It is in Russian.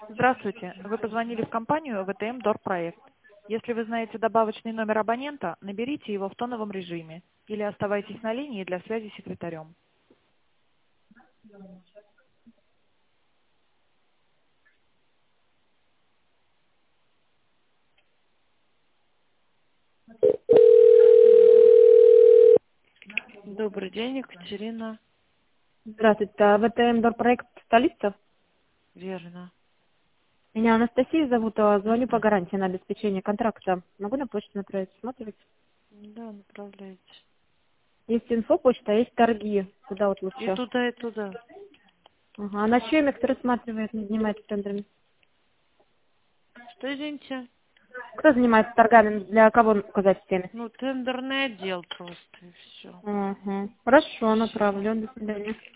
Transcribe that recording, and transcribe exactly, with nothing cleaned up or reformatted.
Здравствуйте. Вы позвонили в компанию вэ тэ эм Дорпроект. Если вы знаете добавочный номер абонента, наберите его в тоновом режиме или оставайтесь на линии для связи с секретарем. Добрый день, Екатерина. Здравствуйте, а вэ тэ эм Дорпроект столица? Верно. Меня Анастасия зовут, а звоню по гарантии на обеспечение контракта. Могу на почту направить, смотрите? Да, направляйте. Есть инфо почта, а есть торги. Куда вот И лучше? туда, и туда. Ага. А на чье кто рассматривает, не занимается тендерами? Что, извините? Кто занимается торгами? Для кого указать в теме? Ну, тендерный отдел просто, и все. Ага. Хорошо, Спасибо. направлю. До свидания.